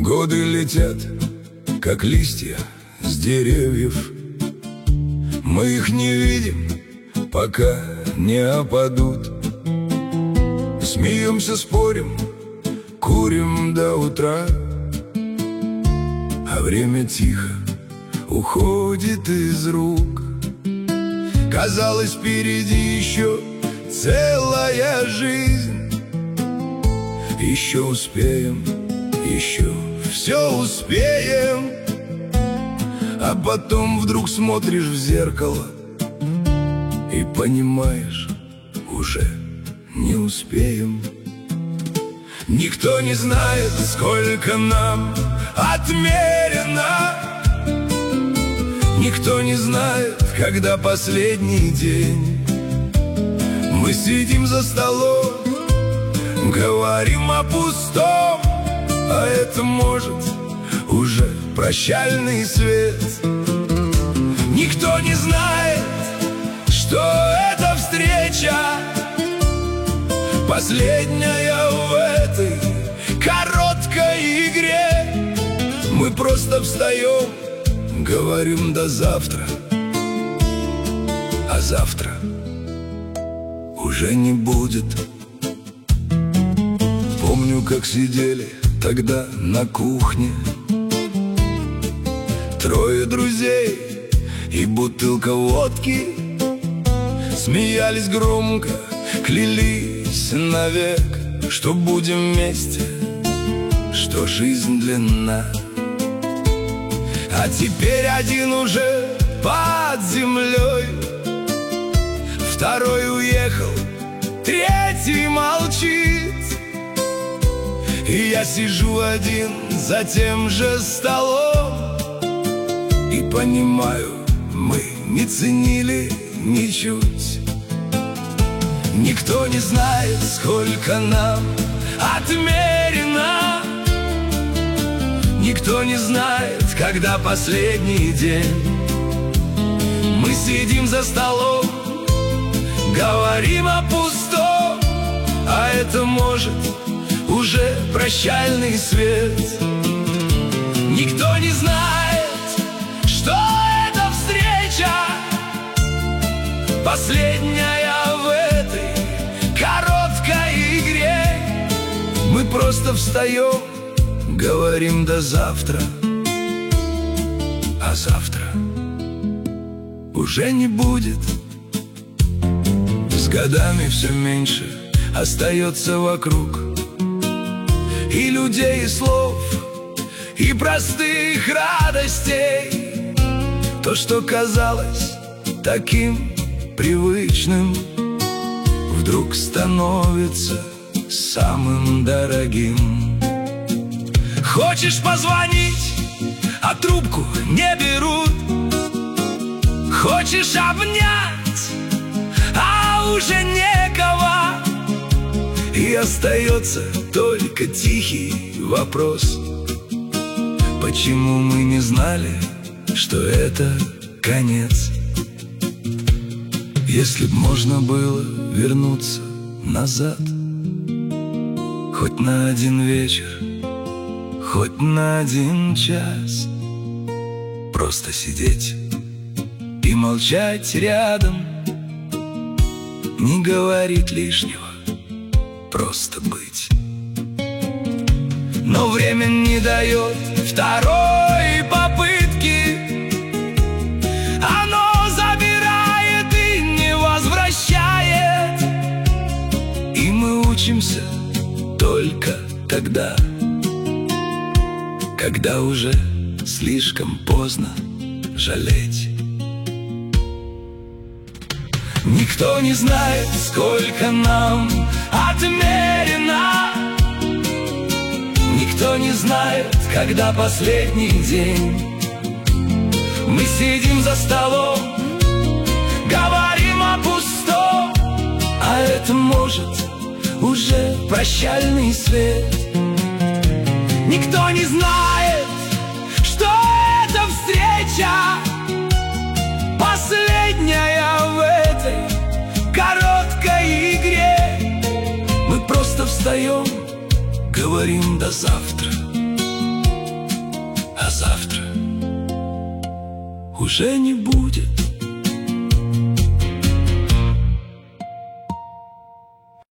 Годы летят, как листья с деревьев. Мы их не видим, пока не опадут. Смеемся, спорим, курим до утра, а время тихо уходит из рук. Казалось, впереди еще целая жизнь. Еще успеем, еще все успеем. А потом вдруг смотришь в зеркало и понимаешь, уже не успеем. Никто не знает, сколько нам отмерено. Никто не знает, когда последний день. Мы сидим за столом, говорим о пустом, а это может уже прощальный свет. Никто не знает, что эта встреча последняя в этой короткой игре. Мы просто встаем, говорим до завтра, а завтра уже не будет. Помню, как сидели тогда на кухне, трое друзей и бутылка водки. Смеялись громко, клялись навек, что будем вместе, что жизнь длинна. А теперь один уже под землей, второй уехал, третий молчит. И я сижу один за тем же столом и понимаю, мы не ценили ничуть. Никто не знает, сколько нам отмерено. Никто не знает, когда последний день. Мы сидим за столом, говорим о пустом, а это может уже прощальный свет. Никто не знает, что эта встреча последняя в этой короткой игре. Мы просто встаем, говорим до завтра, а завтра уже не будет. С годами все меньше остается вокруг и людей, и слов, и простых радостей. То, что казалось таким привычным, вдруг становится самым дорогим. Хочешь позвонить, а трубку не берут. Хочешь обнять, а уже некого. И остается только тихий вопрос: почему мы не знали, что это конец? Если б можно было вернуться назад, хоть на один вечер, хоть на один час, просто сидеть и молчать рядом, не говорить лишнего, просто быть. Но время не дает второй попытки. Оно забирает и не возвращает. И мы учимся только тогда, когда уже слишком поздно жалеть. Никто не знает, сколько нам отмерено. Никто не знает, когда последний день. Мы сидим за столом, говорим о пустом, а это может уже прощальный свет. Никто не знает, что эта встреча последняя в этой короткой игре. Мы просто встаем, говорим до завтра, уже не будет.